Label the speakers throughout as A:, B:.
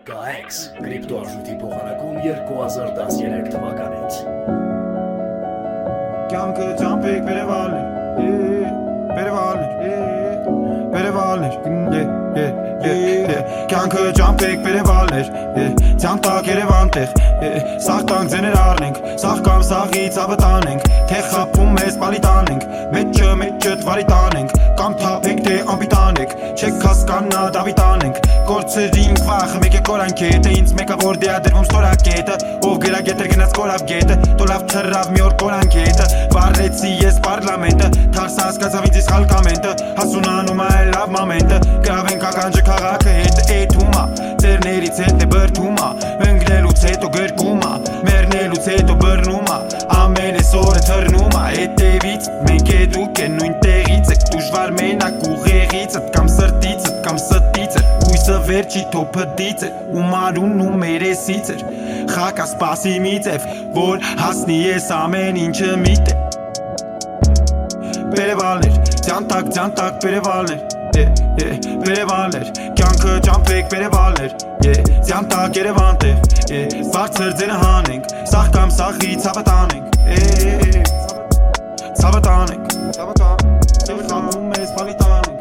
A: Կահեքս կրիպտոարժույթի փոխանակում 2013 թվականից։
B: Կյանքը ճամփեք Կյանքը ճամփեք բերևալներ, ցանտակ Երևան տեղ, սաղ տանք ձեներ առնենք, սաղ կամ սաղից ավը տանենք, թե խապում մեզ պալի տանենք, մեջը դվարի տանենք, կամ թափենք թե ամպի տանենք, չեք հասկանա դավի տանենք, կորցրինք վախը մեկ է կորանք հետը, ինձ մեկա որ դեադրվում ստորակ հետը, ով գրագետր գնաց կորավ գետը, տոլավ թրավ մի օր կորանք հետը, վարեցի ես պարլամենտը, թարս հասկացավ ինձ ես խալկամենտը, հասունանում այլ լավ մամենտը, գրավենք ականջը քաղաքը հետը էթումա, ծերներից հետ է բրդումա, ընգնելուց հետո գրկումա, մերնելուց հետո բրնումա, ամեն ես օրը թրնումա, հետևից մենք է դուք են նույն տեղից եք, դուժվար մենակ ուղեղիցդ կամ սրտիցդ կամ ստիցդ, հույսը վերջի թոփը դիցը, ու մարուն ու մերեսից էր, խակա սպասի մի ձև, որ հասնի ես ամեն ինչը միտե, բերևալներ, ձանտակ բերևալներ, բերևալներ, կյանքը ճամփեք բերևալներ, ձանտակ Երևան տեղ, բարձր ձենը հանենք, սաղ կամ սաղից ցավը տանենք, ցավը տանենք, խամում ես պալի տանենք,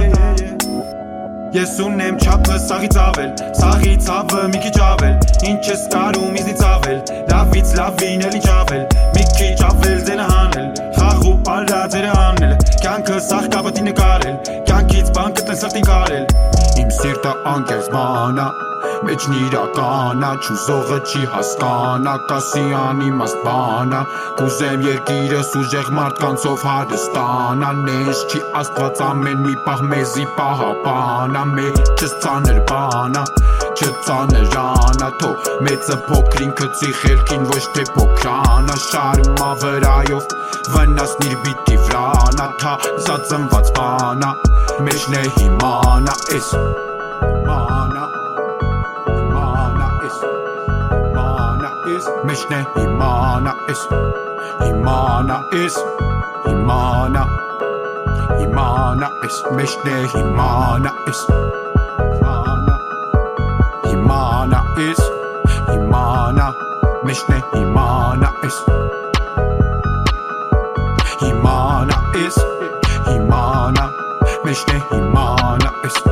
B: ես ունեմ չափը սաղից ավել, սաղից ավը մի քիչ ավել, ինչ ես կարում իզից ավել, լավից լավին էլ ինչ ավել, մի քիչ ավել ձենը հանել, խաղ ու պարա ձերը հանել, կյանքը սաղ կապտի նկարել, կյանքից բան կտել սրտին կարել, իմ սիրտը անկեղծ բանա, մեջն իրականա, չուզողը չի հասկանա, կասի անիմաստ բանա, կուզեմ երկիրս ուժեղ մարդկանցով հարստանա, նես չի աստված ամեն մի պահ մեզի պահապանա, մեջս ծանր բանա, չծաներանա, թո մեծը փոքրինքը ծի խելքին ոչ թե փոքրանա, շարումա վրայով, վնասնիր բիտի վրանա, թա զածնված բանա, մեջն է հիմանա, ես մանա, մեջն է հիմանա ես, հիմանա ես, հիմանա ես, մեջն է հիմանա ես, հիմանա ես, հիմանա, մեջն է հիմանա ես, հիմանա ես, հիմանա, մեջն է հիմանա ես,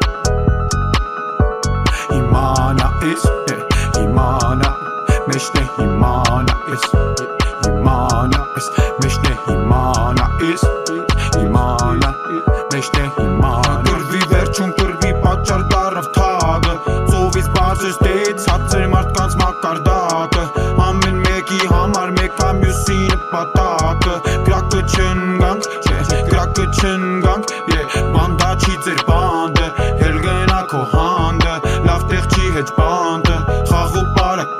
B: հիմանա ես, հիմանա մեջն է հիմանա ես, հիմանա ես, մեջն է հիմանա ես, հիմանա, մեջն է հիմանա, կրվի վերջում կրվի պատճառ դարավ թագը, ծովից բարձր ստեից հացեր մարդկանց մակարդակը, ամեն մեկի համար մեկա մյուսի նպատակը, գրակը չնգանք, բանդա չի ձեր բանդը, հել գնա քո հանդը, լավ տեղ չի հետ բանդը, խաղ ու պարակ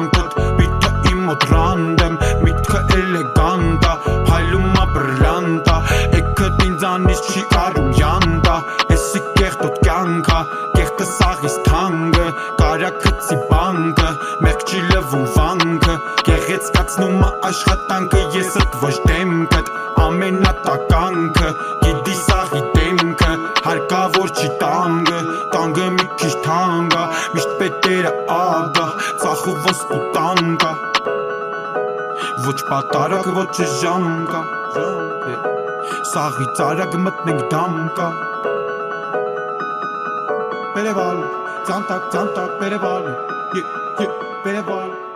B: Random, միտքը էլեգանտա, հայլումա բրլանտա, էքդ ինձանից չի արում յանտա, եսի կեղտոտ կյանքա, կեղտը սաղիս թանգը, կարակցի բանկը, մեղք չի լվում վանքը, գեղեցկացնում աշխատանքը, եսըտ ոչ դեմքդ, ամենատականքը, գիդի սաղի դեմքը, հարկավոր չի տանգը մի քիչ թանգա, միշտ պետերը ադա, ծախու ոսպու տանկա, ոչ պատարակ, ոչ ժամ կա, սաղից արագ մտնենք դամ կա, բերևալ, ձանտակ բերևալ, բերևալ